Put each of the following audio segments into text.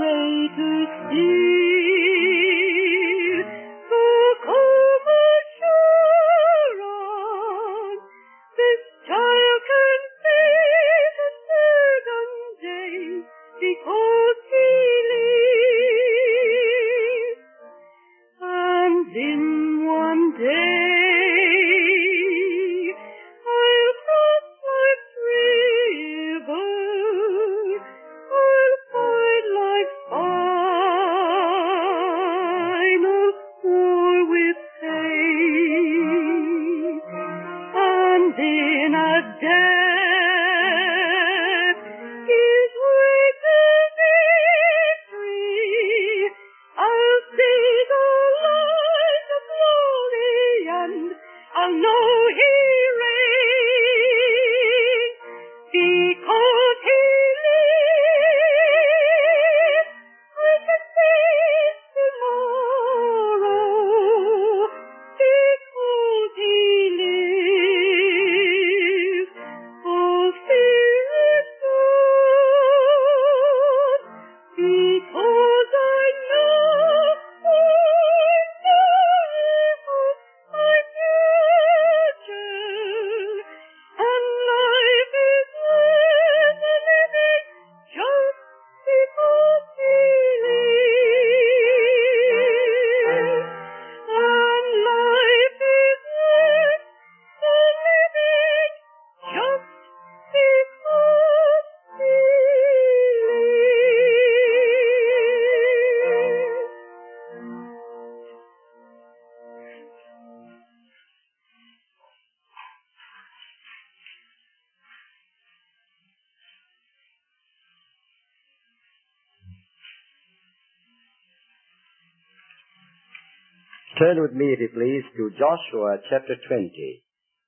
way to steal. So come assurance, this child can face a certain day, because he lives. And in one day, I'll cross life's river, I'll fight life's final war with pain, and in a death is waiting victory. I'll see the light of glory, and I'll know he reigns, because he lives. I can face tomorrow, because he lives. All fear is gone, because I know my future, and life is worth living just because he lives. And life is worth living just because he lives. Turn with me, if you please, to Joshua chapter 20.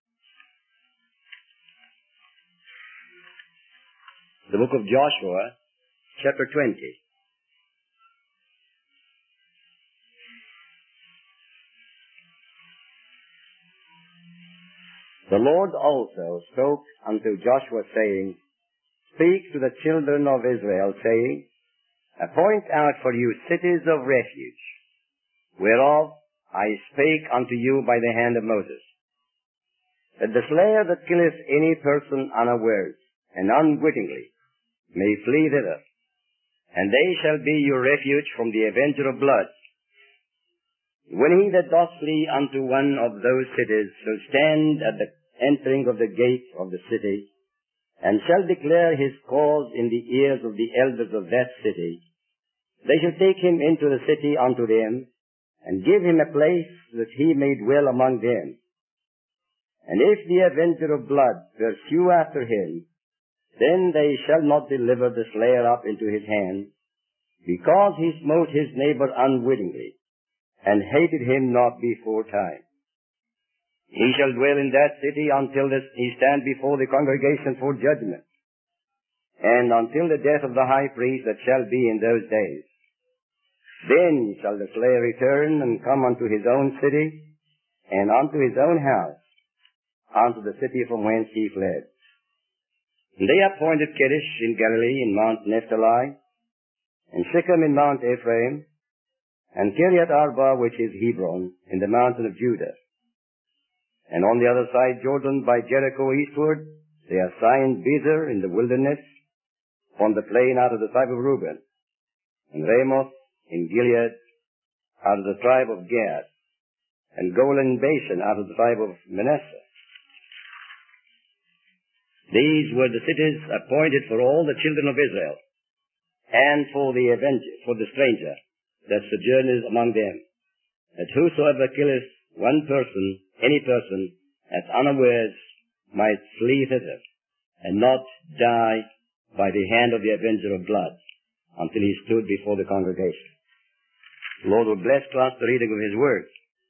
The book of Joshua, chapter 20. The Lord also spoke unto Joshua, saying, Speak to the children of Israel, saying, Appoint out for you cities of refuge, whereof I spake unto you by the hand of Moses, that the slayer that killeth any person unawares and unwittingly may flee thither, and they shall be your refuge from the avenger of blood. When he that doth flee unto one of those cities shall stand at the entering of the gate of the city, and shall declare his cause in the ears of the elders of that city, they shall take him into the city unto them, and give him a place that he may dwell among them. And if the avenger of blood pursue after him, then they shall not deliver the slayer up into his hand, because he smote his neighbor unwittingly, and hated him not before time. He shall dwell in that city until he stand before the congregation for judgment, and until the death of the high priest that shall be in those days. Then shall the slayer return and come unto his own city, and unto his own house, unto the city from whence he fled. And they appointed Kedesh in Galilee in Mount Naphtali, and Shechem in Mount Ephraim, and Kiriath Arba, which is Hebron, in the mountain of Judah. And on the other side Jordan by Jericho eastward, they assigned Bezer in the wilderness, upon the plain out of the tribe of Reuben, and Ramoth in Gilead, out of the tribe of Gad, and Golan Bashan out of the tribe of Manasseh. These were the cities appointed for all the children of Israel, and for the stranger that sojourneth among them, that whosoever killeth one person, any person, as unawares, might flee thither, and not die by the hand of the avenger of blood, until he stood before the congregation. The Lord will bless to us the reading of his word.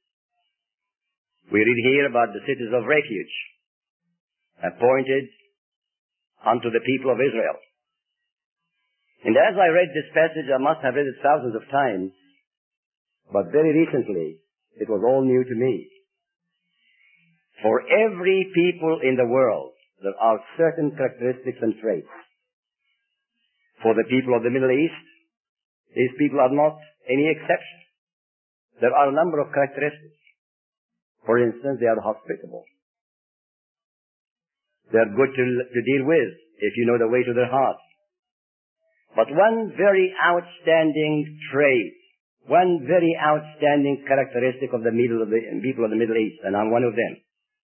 We read here about the cities of refuge, appointed unto the people of Israel. And as I read this passage, I must have read it thousands of times, but very recently, it was all new to me. For every people in the world, there are certain characteristics and traits. For the people of the Middle East, These people are not any exception. There are a number of characteristics. For instance, they are hospitable. They are good to deal with if you know the way to their hearts. But one very outstanding trait, one very outstanding characteristic of the people of the Middle East, and I'm one of them.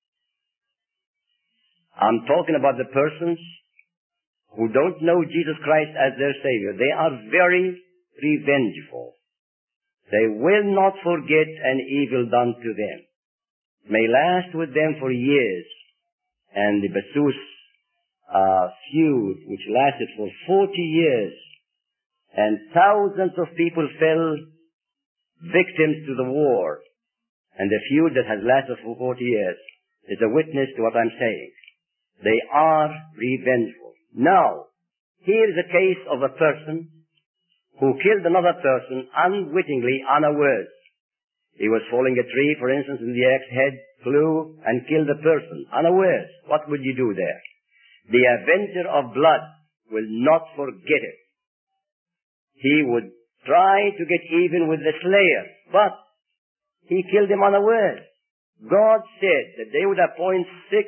I'm talking about the persons who don't know Jesus Christ as their Savior. They are very revengeful. They will not forget an evil done to them. It may last with them for years. And the Bassus feud, which lasted for 40 years, and thousands of people fell victims to the war. And the feud that has lasted for 40 years is a witness to what I'm saying. They are revengeful. Now, here is a case of a person who killed another person unwittingly, unawares. He was falling a tree, for instance, and the axe head flew and killed a person unawares. What would you do there? The avenger of blood will not forget it. He would try to get even with the slayer, but he killed him unawares. God said that they would appoint 6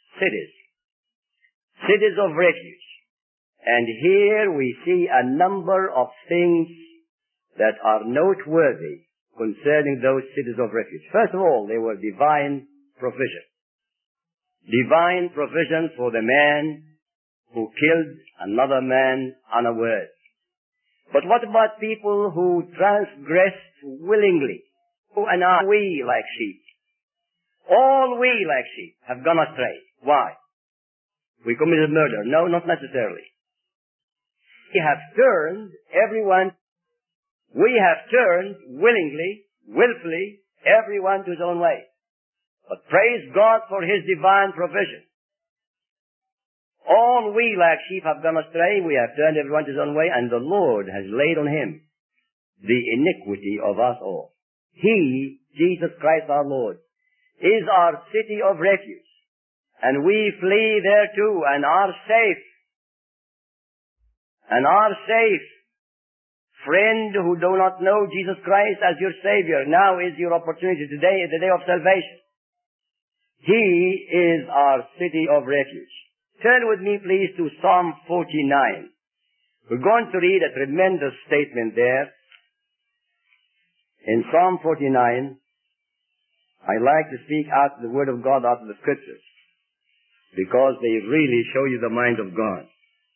cities of refuge. And here we see a number of things that are noteworthy concerning those cities of refuge. First of all, they were divine provision. Divine provision for the man who killed another man unawares. But what about people who transgressed willingly? Who and we like sheep? All we like sheep have gone astray. Why? We committed murder. No, not necessarily. We have turned willingly, willfully, everyone to his own way. But praise God for His divine provision. All we like sheep have gone astray, we have turned everyone to his own way, and the Lord has laid on Him the iniquity of us all. He, Jesus Christ our Lord, is our city of refuge, and we flee thereto and are safe. And are safe. Friend who do not know Jesus Christ as your Savior, now is your opportunity. Today is the day of salvation. He is our city of refuge. Turn with me, please, to Psalm 49. We're going to read a tremendous statement there. In Psalm 49, I like to speak out the Word of God out of the Scriptures, because they really show you the mind of God.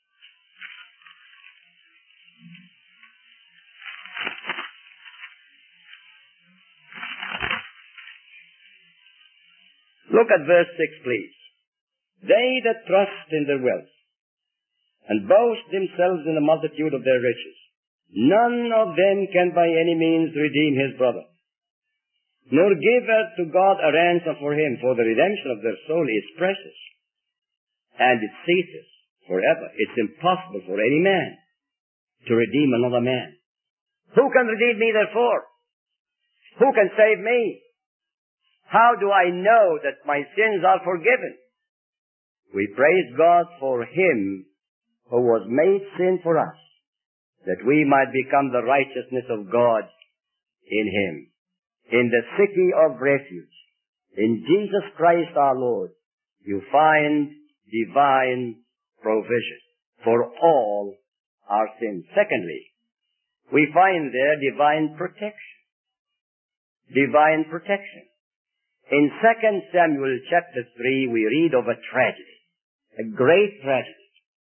Look at verse 6, please. They that trust in their wealth, and boast themselves in the multitude of their riches, none of them can by any means redeem his brother, nor give to God a ransom for him, for the redemption of their soul is precious, and it ceases forever. It's impossible for any man to redeem another man. Who can redeem me therefore? Who can save me? How do I know that my sins are forgiven? We praise God for Him who was made sin for us, that we might become the righteousness of God in Him. In the city of refuge, in Jesus Christ our Lord, you find divine provision for all our sins. Secondly, we find there divine protection. Divine protection. In 2 Samuel chapter 3, we read of a tragedy, a great tragedy.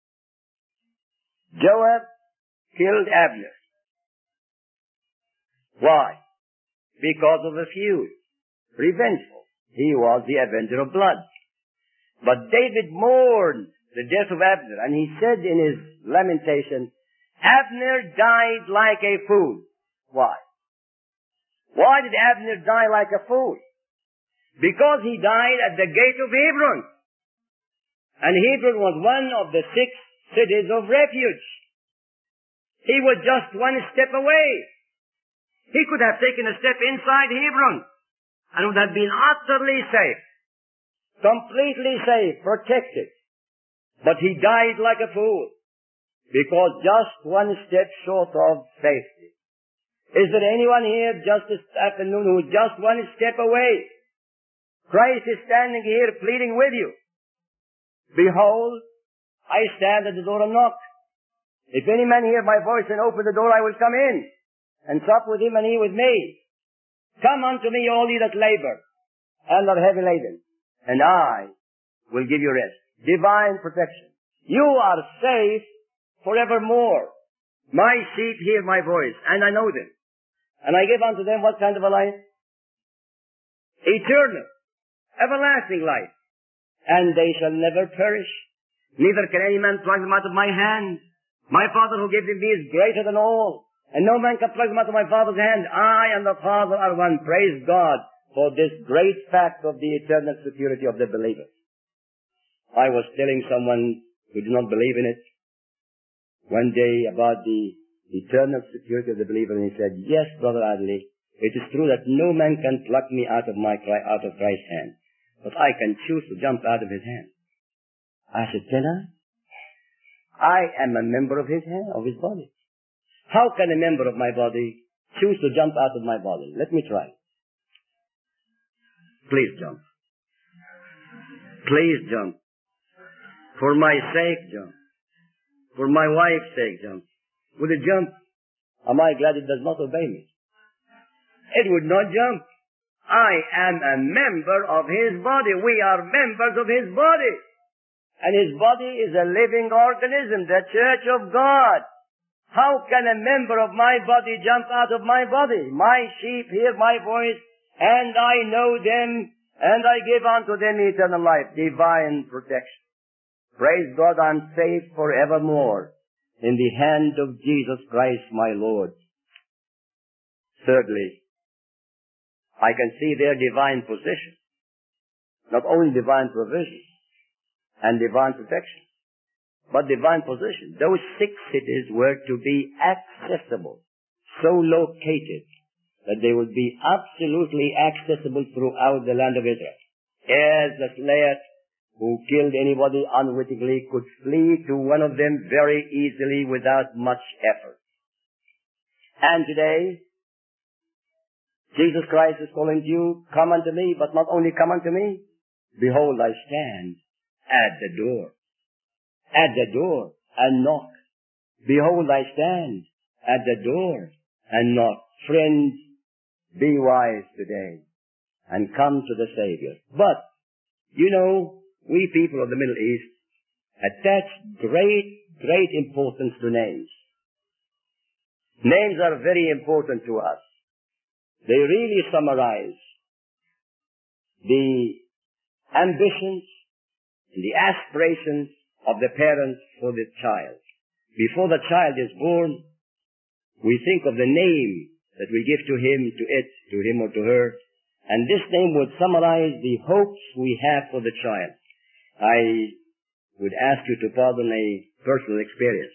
Joab killed Abner. Why? Because of a feud. Revengeful. He was the avenger of blood. But David mourned the death of Abner, and he said in his lamentation, Abner died like a fool. Why? Why did Abner die like a fool? Because he died at the gate of Hebron. And Hebron was one of the 6 cities of refuge. He was just one step away. He could have taken a step inside Hebron and would have been utterly safe, completely safe, protected. But he died like a fool because just one step short of safety. Is there anyone here just this afternoon who is just one step away? Christ is standing here pleading with you. Behold, I stand at the door and knock. If any man hear my voice and open the door, I will come in and sup with him and he with me. Come unto me, all ye that labor and are heavy laden, and I will give you rest. Divine protection. You are safe forevermore. My sheep hear my voice, and I know them. And I give unto them what kind of a life? Eternal, everlasting life. And they shall never perish. Neither can any man pluck them out of my hand. My Father who gave them me is greater than all. And no man can pluck them out of my Father's hand. I and the Father are one. Praise God for this great fact of the eternal security of the believer. I was telling someone who did not believe in it one day about the eternal security of the believer, and he said, yes, Brother Adley, it is true that no man can pluck me out of Christ's hand, but I can choose to jump out of his hand. I said, can I am a member of his hand, of his body. How can a member of my body choose to jump out of my body? Let me try. Please jump. Please jump. For my sake, jump. For my wife's sake, jump. Would it jump? Am I glad it does not obey me? It would not jump. I am a member of his body. We are members of his body. And his body is a living organism, the church of God. How can a member of my body jump out of my body? My sheep hear my voice, and I know them, and I give unto them eternal life, divine protection. Praise God, I'm safe forevermore in the hand of Jesus Christ, my Lord. Thirdly, I can see their divine position. Not only divine provision and divine protection, but divine position. Those 6 cities were to be accessible, so located that they would be absolutely accessible throughout the land of Israel. As the slayer who killed anybody unwittingly could flee to one of them very easily without much effort. And today, Jesus Christ is calling you, come unto me, but not only come unto me. Behold, I stand at the door. At the door and knock. Behold, I stand at the door and knock. Friends, be wise today and come to the Savior. But, you know, we people of the Middle East attach great importance to names. Names are very important to us. They really summarize the ambitions and the aspirations of the parents for the child. Before the child is born, we think of the name that we give to him, to him or to her, and this name would summarize the hopes we have for the child. I would ask you to pardon a personal experience.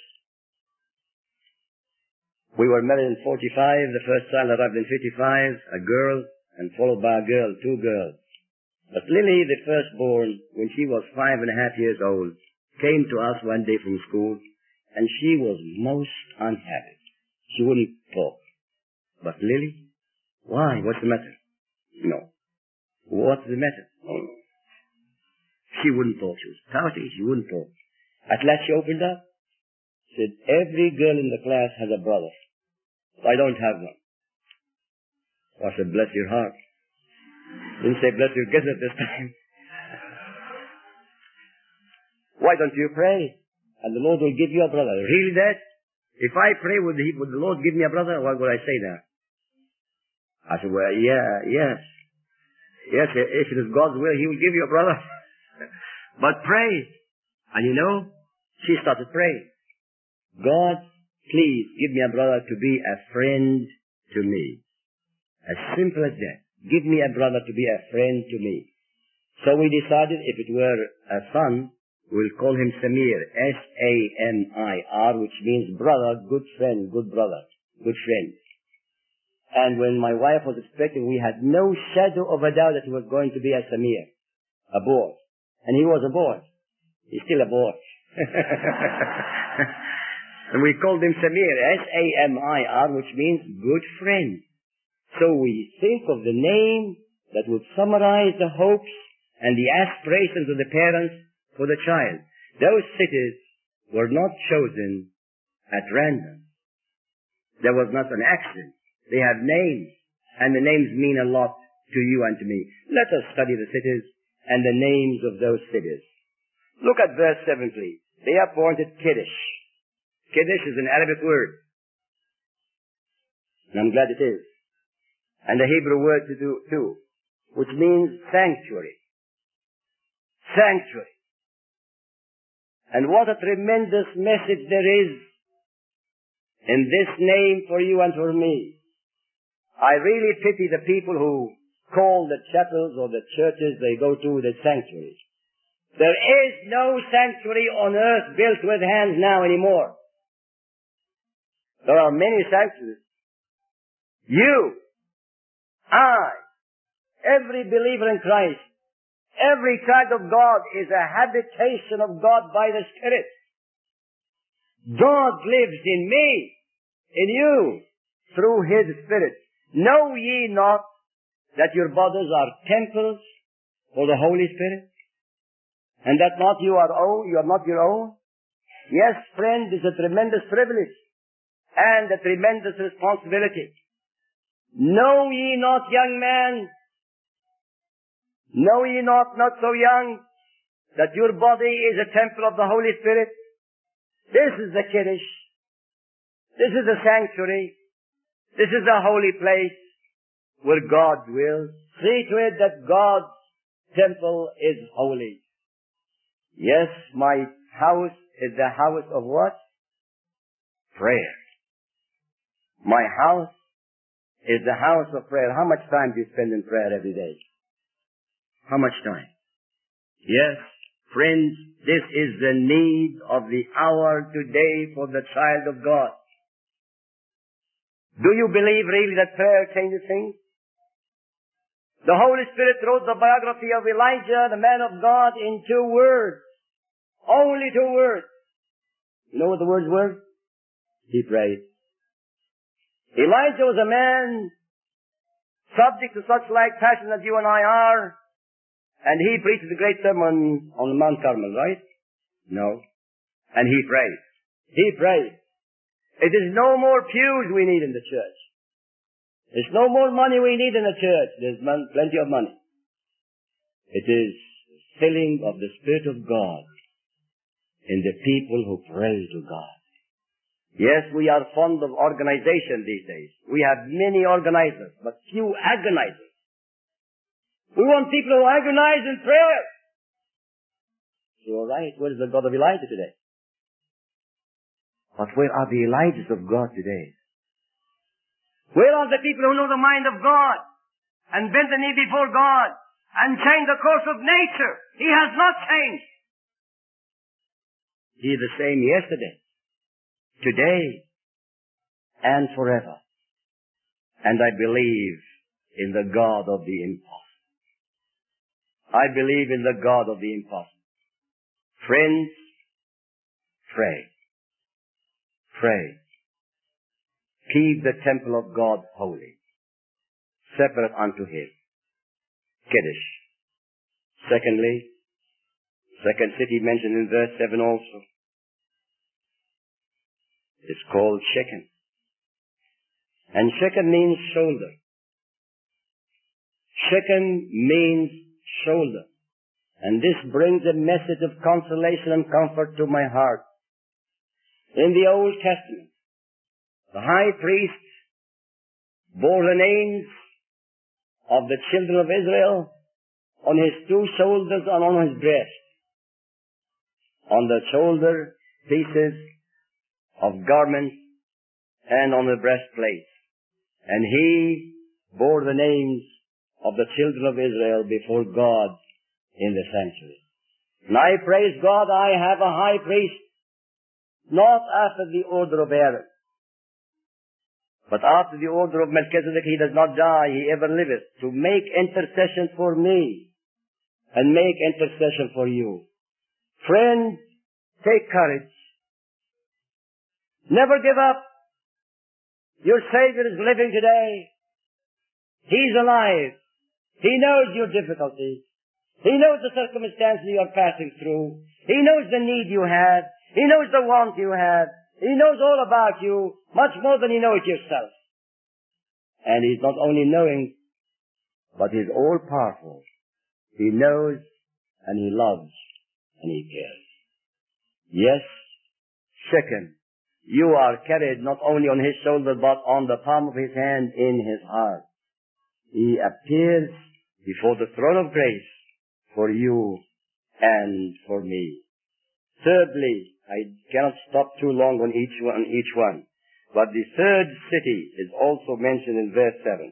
We were married in 45, the first child arrived in 55, a girl, and followed by a girl, 2 girls. But Lily, the firstborn, when she was 5.5 years old, came to us one day from school, and she was most unhappy. She wouldn't talk. But Lily, why? What's the matter? No. What's the matter? Oh. She wouldn't talk. She was pouty. She wouldn't talk. At last she opened up. Said, every girl in the class has a brother. I don't have one. I said, bless your heart. Didn't say bless your gizzard this time. Why don't you pray? And the Lord will give you a brother. Really that? If I pray, would the Lord give me a brother? What would I say now? I said, well, yes. Yes, if it is God's will, He will give you a brother. But pray. And you know, she started praying. God, please give me a brother to be a friend to me. As simple as that. Give me a brother to be a friend to me. So we decided if it were a son, we'll call him Samir, S-A-M-I-R, which means brother, good friend, good brother, good friend. And when my wife was expecting, we had no shadow of a doubt that he was going to be a Samir, a boy. And he was a boy. He's still a boy. And we called him Samir, S-A-M-I-R, which means good friend. So we think of the name that would summarize the hopes and the aspirations of the parents for the child. Those cities were not chosen at random. There was not an accident. They have names, and the names mean a lot to you and to me. Let us study the cities and the names of those cities. Look at verse 7, please. They appointed Kiddush. Kiddush is an Arabic word. And I'm glad it is. And a Hebrew word too, which means sanctuary. Sanctuary. And what a tremendous message there is in this name for you and for me. I really pity the people who call the chapels or the churches they go to the sanctuaries. There is no sanctuary on earth built with hands now anymore. There are many sanctuaries. You, I, every believer in Christ, every child of God is a habitation of God by the Spirit. God lives in me, in you, through His Spirit. Know ye not that your bodies are temples for the Holy Spirit? And that not you are not your own? Yes, friend, it's a tremendous privilege and a tremendous responsibility. Know ye not, young man, know ye not so young, that your body is a temple of the Holy Spirit? This is the Kiddush. This is the sanctuary. This is the holy place where God dwells. See to it that God's temple is holy. Yes, my house is the house of what? Prayer. My house is the house of prayer. How much time do you spend in prayer every day? How much time? Yes, friends, this is the need of the hour today for the child of God. Do you believe really that prayer changes things? The Holy Spirit wrote the biography of Elijah, the man of God, in 2 words. Only 2 words. You know what the words were? He prayed. Elijah was a man subject to such like passion as you and I are, and he preached the great sermon on Mount Carmel, right? No. And he prayed. He prayed. It is no more pews we need in the church. There's no more money we need in the church. There's plenty of money. It is filling of the Spirit of God in the people who pray to God. Yes, we are fond of organization these days. We have many organizers, but few agonizers. We want people who agonize in prayer. You're right. Where is the God of Elijah today? But where are the Elijahs of God today? Where are the people who know the mind of God and bend the knee before God and change the course of nature? He has not changed. He is the same yesterday, today, and forever. And I believe in the God of the impossible. I believe in the God of the impossible. Friends, pray. Pray. Keep the temple of God holy, separate unto Him. Kiddush. Secondly, second city mentioned in verse 7 also. It's called Shechem. And Shechem means shoulder. Shechem means shoulder. And this brings a message of consolation and comfort to my heart. In the Old Testament, the high priest bore the names of the children of Israel on his 2 shoulders and on his breast. On the shoulder pieces of garments and on the breastplate. And he bore the names of the children of Israel before God in the sanctuary. And I praise God I have a high priest, not after the order of Aaron, but after the order of Melchizedek. He does not die, he ever liveth, to make intercession for me and make intercession for you. Friends, take courage. Never give up. Your Savior is living today. He's alive. He knows your difficulties. He knows the circumstances you are passing through. He knows the need you have. He knows the want you have. He knows all about you, much more than you know it yourself. And He's not only knowing, but He's all-powerful. He knows, and He loves, and He cares. Yes. Second, you are carried not only on His shoulder, but on the palm of His hand in His heart. He appears before the throne of grace for you and for me. Thirdly, I cannot stop too long on each one, but the third city is also mentioned in verse 7.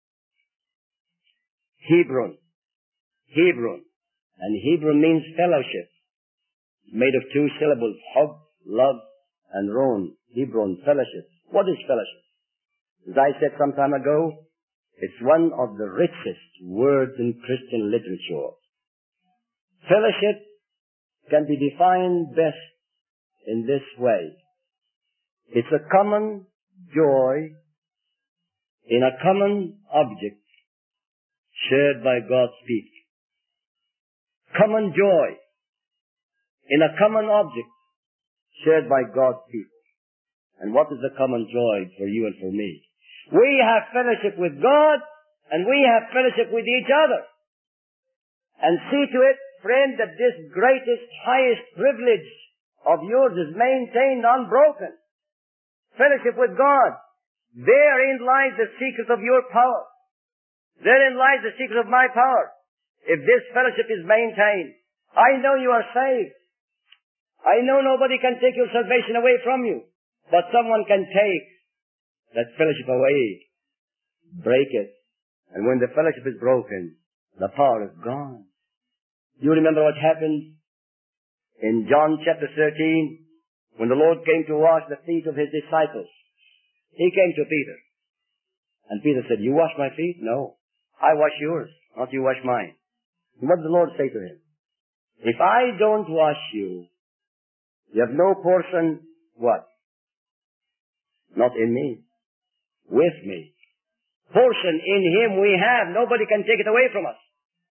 Hebron. Hebron. And Hebron means fellowship. Made of two syllables, hub, love, and ron. Hebron, fellowship. What is fellowship? As I said some time ago, it's one of the richest words in Christian literature. Fellowship can be defined best in this way. It's a common joy in a common object shared by God's people. Common joy in a common object shared by God's people. And what is the common joy for you and for me? We have fellowship with God, and we have fellowship with each other. And see to it, friend, that this greatest, highest privilege of yours is maintained unbroken. Fellowship with God. Therein lies the secret of your power. Therein lies the secret of my power. If this fellowship is maintained, I know you are saved. I know nobody can take your salvation away from you, but someone can take that fellowship away, break it, and when the fellowship is broken, the power is gone. You remember what happened in John chapter 13, when the Lord came to wash the feet of His disciples. He came to Peter, and Peter said, "You wash my feet?" "No, I wash yours, not you wash mine." And what did the Lord say to him? "If I don't wash you, you have no portion," what? "Not in me, with me." Portion in Him we have. Nobody can take it away from us.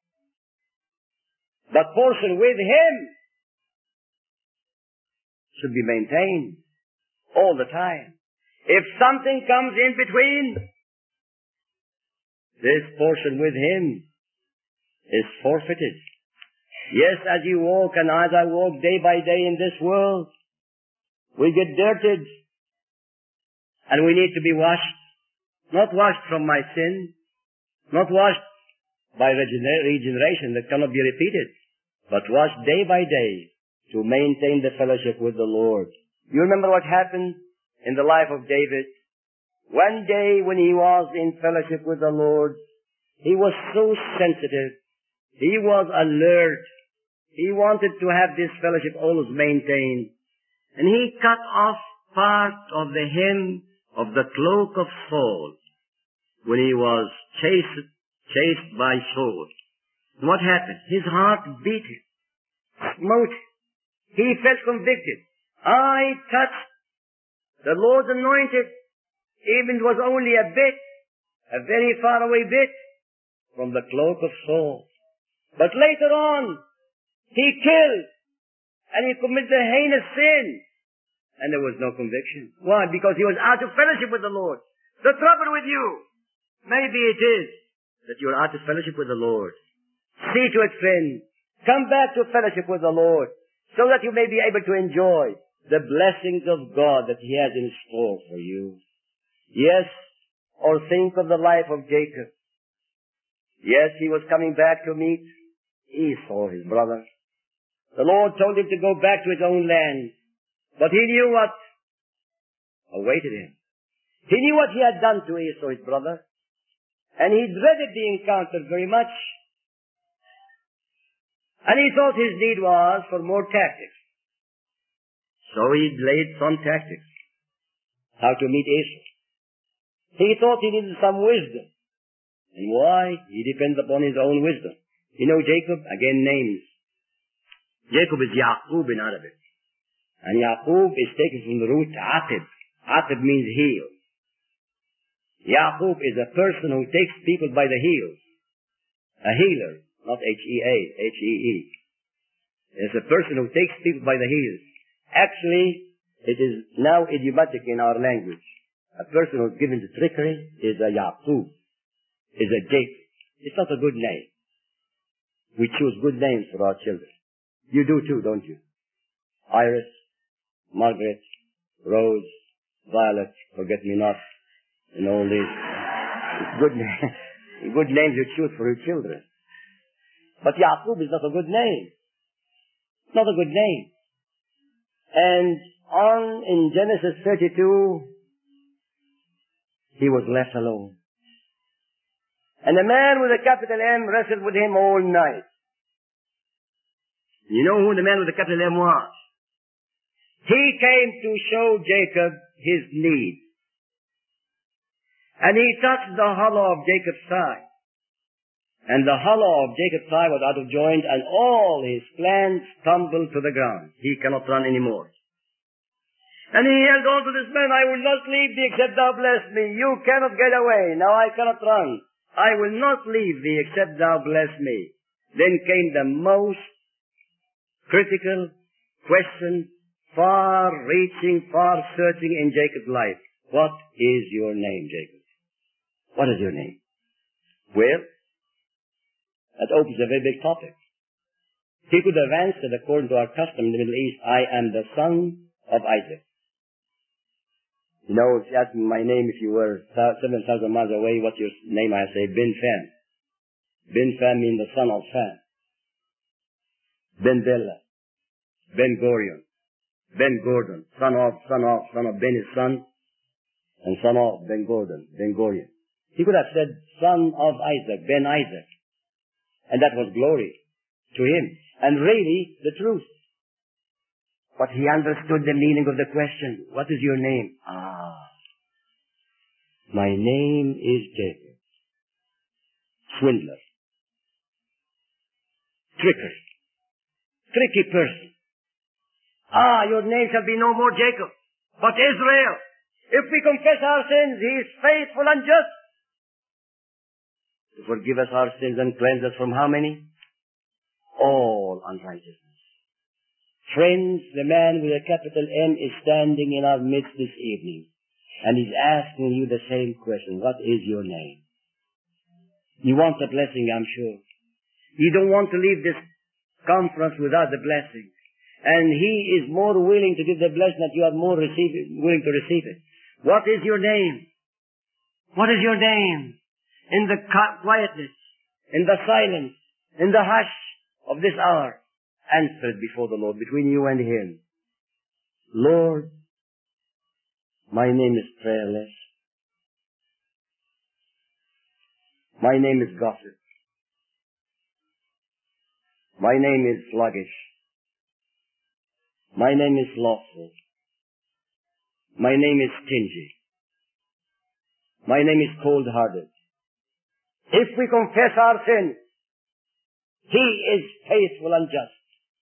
But portion with Him should be maintained all the time. If something comes in between, this portion with Him is forfeited. Yes, as you walk and as I walk day by day in this world, we get dirted and we need to be washed. Not washed from my sin, not washed by regeneration that cannot be repeated, but washed day by day to maintain the fellowship with the Lord. You remember what happened in the life of David? One day when he was in fellowship with the Lord, he was so sensitive. He was alert. He wanted to have this fellowship always maintained. And he cut off part of the hem of the cloak of Saul when he was chased by Saul. And what happened? His heart beat him, smote him. He felt convicted. I touched the Lord's anointed, even it was only a bit, a very far away bit from the cloak of Saul. But later on, he killed, and he committed a heinous sin, and there was no conviction. Why? Because he was out of fellowship with the Lord. The trouble with you, maybe it is that you are out of fellowship with the Lord. See to it, friend. Come back to fellowship with the Lord, so that you may be able to enjoy the blessings of God that He has in store for you. Yes, or think of the life of Jacob. Yes, he was coming back to meet Esau, his brother. The Lord told him to go back to his own land, but he knew what awaited him. He knew what he had done to Esau, his brother, and he dreaded the encounter very much. And he thought his need was for more tactics. So he laid some tactics. How to meet Esau. He thought he needed some wisdom. And why? He depends upon his own wisdom. You know Jacob? Again names. Jacob is Yaqub in Arabic. And Yaqub is taken from the root Atib. Atib means heel. Yaqub is a person who takes people by the heels. A healer, not H-E-A, H-E-E. It's a person who takes people by the heels. Actually, it is now idiomatic in our language. A person who's given to trickery is a Yaqub, is a Jacob. It's not a good name. We choose good names for our children. You do too, don't you? Iris, Margaret, Rose, Violet, Forget-Me-Not, and all these good names you choose for your children. But Yaqub is not a good name. Not a good name. And on in Genesis 32, he was left alone. And a man with a capital M wrestled with him all night. You know who the man with the capital M was? He came to show Jacob his need. And he touched the hollow of Jacob's thigh. And the hollow of Jacob's thigh was out of joint, and all his plans tumbled to the ground. He cannot run anymore. And he held on to this man, I will not leave thee except thou bless me. You cannot get away. Now I cannot run. I will not leave thee except thou bless me. Then came the most critical question, far-reaching, far-searching in Jacob's life. What is your name, Jacob? What is your name? Well, that opens a very big topic. He could have answered, according to our custom in the Middle East, I am the son of Isaac. You know, if you ask me my name, if you were 7,000 miles away, what's your name? I say, Bin Fam. Bin Fam means the son of Fam. Ben Bella. Ben Gurion. Ben Gordon. Son of Ben is son, and son of Ben Gordon. Ben Gurion. He could have said, son of Isaac, Ben Isaac. And that was glory to him. And really, the truth. But he understood the meaning of the question. What is your name? My name is Jacob. Swindler. Tricker. Tricky person. Your name shall be no more Jacob, but Israel. If we confess our sins, he is faithful and just to forgive us our sins and cleanse us from how many? All unrighteousness. Friends, the man with a capital M is standing in our midst this evening, and he's asking you the same question. What is your name? You want the blessing, I'm sure. You don't want to leave this conference without the blessing. And he is more willing to give the blessing that you are more willing to receive it. What is your name? What is your name? In the quietness, in the silence, in the hush of this hour, answer it before the Lord, between you and him. Lord, my name is prayerless. My name is gossip. My name is sluggish. My name is slothful. My name is stingy. My name is cold-hearted. If we confess our sins, he is faithful and just.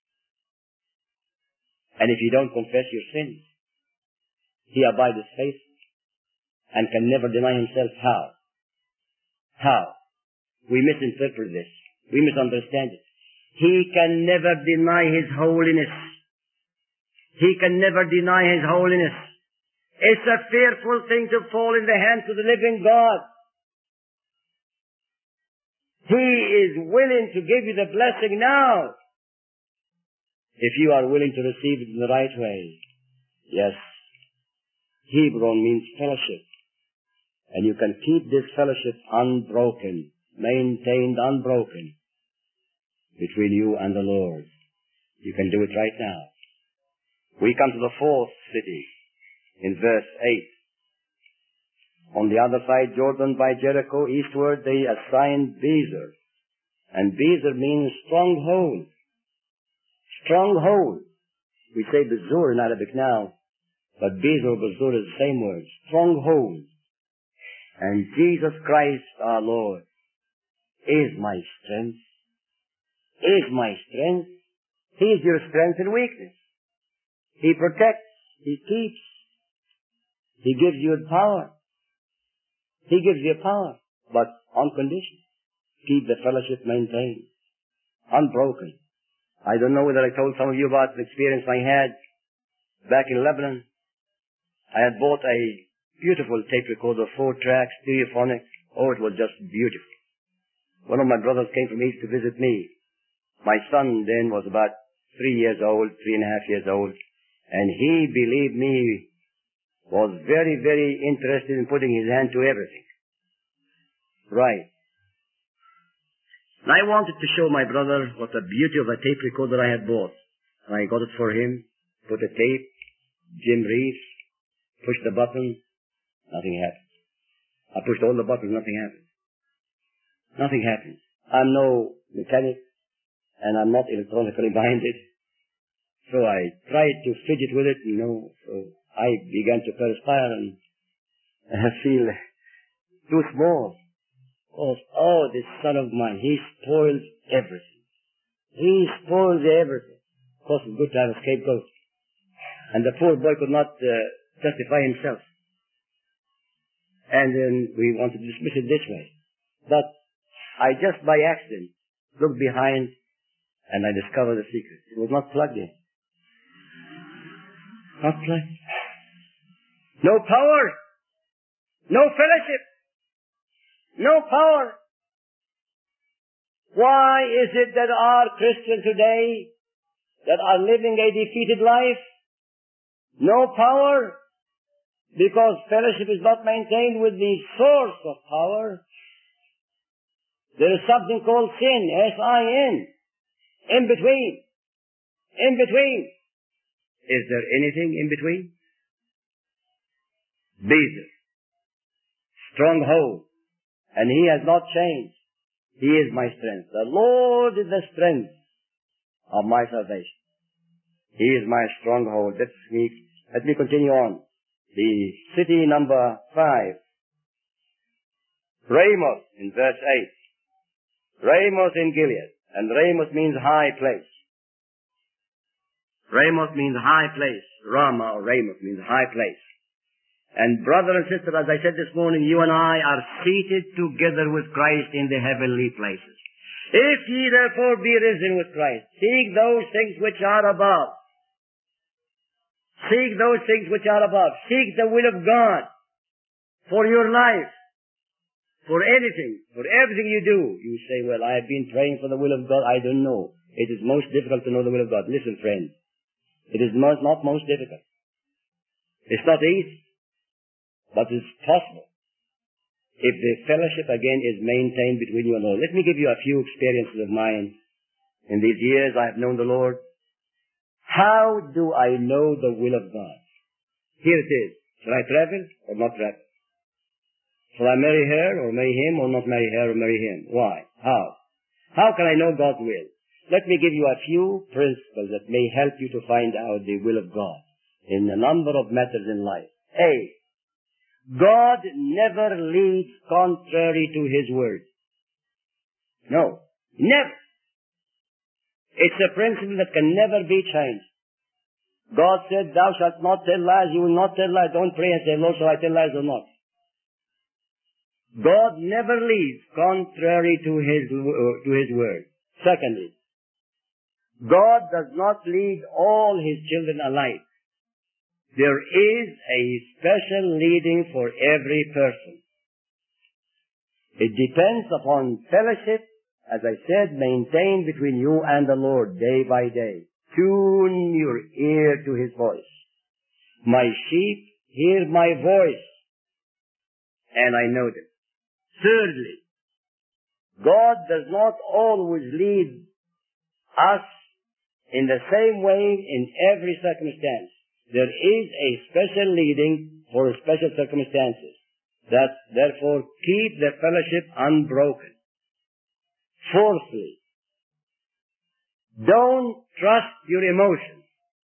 And if you don't confess your sins, he abides faithful and can never deny himself. How? How? We misinterpret this. We misunderstand it. He can never deny his holiness. He can never deny his holiness. It's a fearful thing to fall in the hands of the living God. He is willing to give you the blessing now, if you are willing to receive it in the right way. Yes, Hebron means fellowship. And you can keep this fellowship unbroken, maintained unbroken, between you and the Lord. You can do it right now. We come to the fourth city in verse 8. On the other side, Jordan by Jericho, eastward, they assigned Bezer. And Bezer means stronghold. Stronghold. We say Bezur in Arabic now, but Bezer, Bezur is the same word. Stronghold. And Jesus Christ, our Lord, is my strength. Is my strength. He is your strength and weakness. He protects. He keeps. He gives you power. He gives you power, but on condition. Keep the fellowship maintained, unbroken. I don't know whether I told some of you about the experience I had back in Lebanon. I had bought a beautiful tape recorder, 4 tracks, stereophonic. Oh, it was just beautiful. One of my brothers came from East to visit me. My son then was about 3 years old, 3.5 years old, and he, believe me, was very, very interested in putting his hand to everything. Right. And I wanted to show my brother what the beauty of a tape recorder I had bought. And I got it for him, put a tape, Jim Reeves, pushed the button, nothing happened. I pushed all the buttons, nothing happened. Nothing happened. I'm no mechanic, and I'm not electronically minded. So I tried to fidget with it, so I began to perspire and feel too small. Oh, this son of mine, he spoils everything. He spoils everything. Of course, it's good to have a scapegoat. And the poor boy could not justify himself. And then we wanted to dismiss it this way. But I just by accident looked behind and I discovered the secret. It was not plugged in. Not plugged. No power. No fellowship. No power. Why is it that our Christians today that are living a defeated life? No power. Because fellowship is not maintained with the source of power. There is something called sin, S-I-N, in between. In between. Is there anything in between? Bezer, stronghold, and he has not changed. He is my strength. The Lord is the strength of my salvation. He is my stronghold. Let me continue on. The city number 5. Ramoth in verse 8. Ramoth in Gilead. And Ramoth means high place. Ramoth means high place. Ramah or Ramoth means high place. And brother and sister, as I said this morning, you and I are seated together with Christ in the heavenly places. If ye therefore be risen with Christ, seek those things which are above. Seek those things which are above. Seek the will of God for your life, for anything, for everything you do. You say, well, I have been praying for the will of God. I don't know. It is most difficult to know the will of God. Listen, friend. It is not most difficult. It's not easy, but it's possible if the fellowship again is maintained between you and the Lord. Let me give you a few experiences of mine. In these years I have known the Lord. How do I know the will of God? Here it is. Shall I travel or not travel? Shall I marry her or marry him or not marry her or marry him? Why? How? How can I know God's will? Let me give you a few principles that may help you to find out the will of God in a number of matters in life. A. God never leads contrary to His word. No. Never. It's a principle that can never be changed. God said, thou shalt not tell lies, you will not tell lies. Don't pray and say, Lord, shall I tell lies or not? God never leads contrary to His word. Secondly, God does not lead all His children alike. There is a special leading for every person. It depends upon fellowship, as I said, maintained between you and the Lord day by day. Tune your ear to His voice. My sheep hear my voice, and I know them. Thirdly, God does not always lead us in the same way in every circumstance. There is a special leading for special circumstances. That, therefore, keep the fellowship unbroken. Fourthly, don't trust your emotions.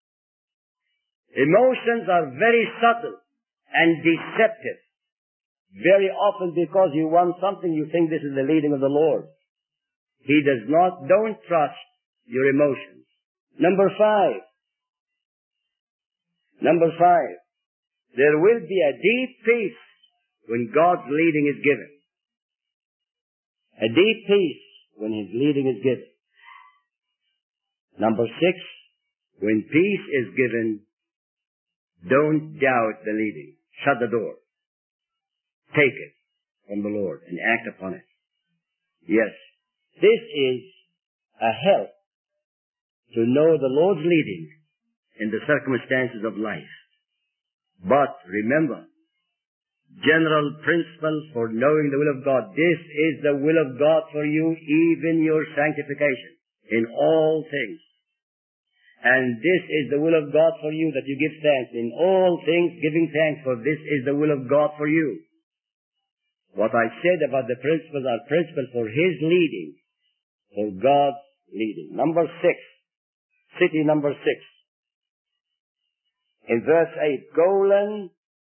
Emotions are very subtle and deceptive. Very often because you want something, you think this is the leading of the Lord. He does not. Don't trust your emotions. Number 5. Number 5, there will be a deep peace when God's leading is given. A deep peace when His leading is given. Number 6, when peace is given, don't doubt the leading. Shut the door. Take it from the Lord and act upon it. Yes, this is a help to know the Lord's leading in the circumstances of life. But remember, general principle for knowing the will of God. This is the will of God for you, even your sanctification in all things. And this is the will of God for you, that you give thanks in all things, giving thanks, for this is the will of God for you. What I said about the principles are principles for His leading, for God's leading. Number 6, city number 6. In verse 8, Golan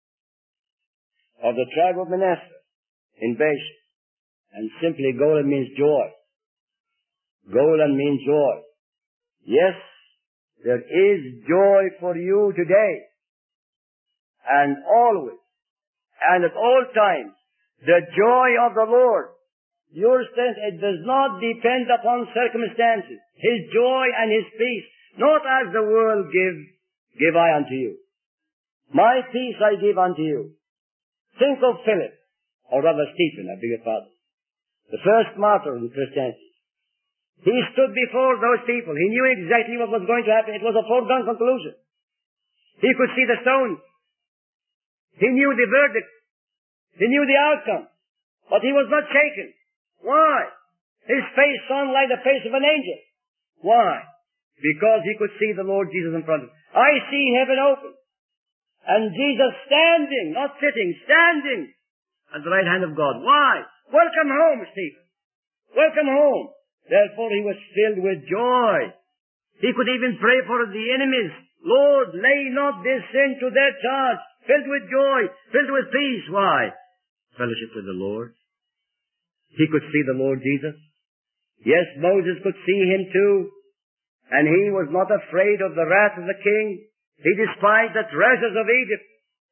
of the tribe of Manasseh in Bashan. And simply Golan means joy. Golan means joy. Yes, there is joy for you today and always and at all times. The joy of the Lord. Your strength, it does not depend upon circumstances. His joy and His peace, not as the world give I unto you. My peace I give unto you. Think of Philip, or rather Stephen, I beg your pardon, the first martyr in Christianity. He stood before those people. He knew exactly what was going to happen. It was a foregone conclusion. He could see the stones. He knew the verdict. He knew the outcome. But he was not shaken. Why? His face shone like the face of an angel. Why? Because he could see the Lord Jesus in front of him. I see heaven open. And Jesus standing, not sitting, standing at the right hand of God. Why? Welcome home, Stephen. Welcome home. Therefore he was filled with joy. He could even pray for the enemies. Lord, lay not this sin to their charge. Filled with joy, filled with peace. Why? Fellowship with the Lord. He could see the Lord Jesus. Yes, Moses could see Him too. And he was not afraid of the wrath of the king. He despised the treasures of Egypt,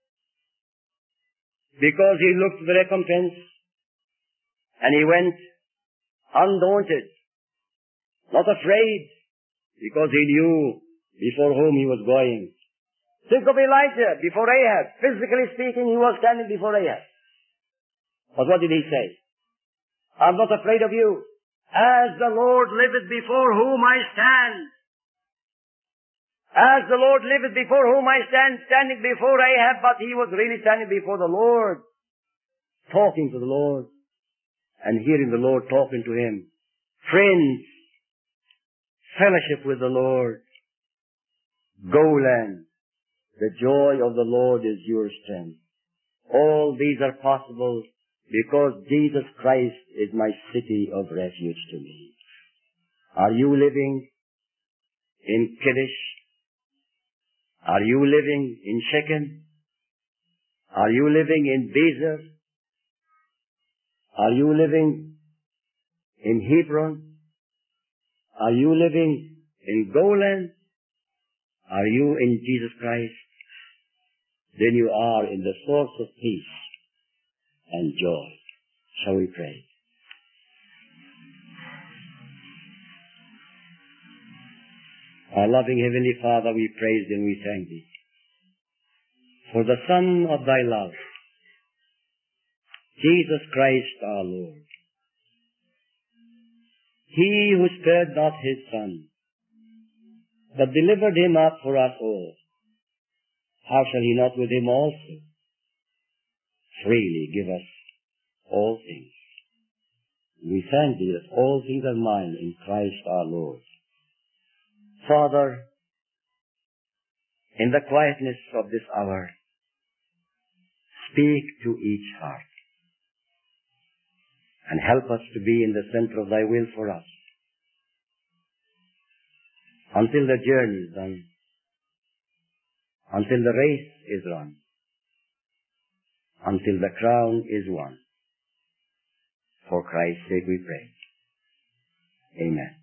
because he looked to the recompense. And he went undaunted, not afraid, because he knew before whom he was going. Think of Elijah before Ahab. Physically speaking, he was standing before Ahab. But what did he say? I'm not afraid of you. As the Lord liveth before whom I stand. As the Lord liveth before whom I stand, standing before Ahab, but he was really standing before the Lord, talking to the Lord, and hearing the Lord talking to him. Friends, fellowship with the Lord. Golan, the joy of the Lord is your strength. All these are possible because Jesus Christ is my city of refuge to me. Are you living in Kadesh? Are you living in Shechem? Are you living in Bezer? Are you living in Hebron? Are you living in Golan? Are you in Jesus Christ? Then you are in the source of peace and joy. Shall we pray? Our loving Heavenly Father, we praise Thee and we thank Thee for the Son of Thy love, Jesus Christ our Lord. He who spared not His Son, but delivered Him up for us all, how shall He not with Him also freely give us all things? We thank Thee that all things are mine in Christ our Lord. Father, in the quietness of this hour, speak to each heart and help us to be in the center of Thy will for us until the journey is done, until the race is run, until the crown is won. For Christ's sake we pray. Amen.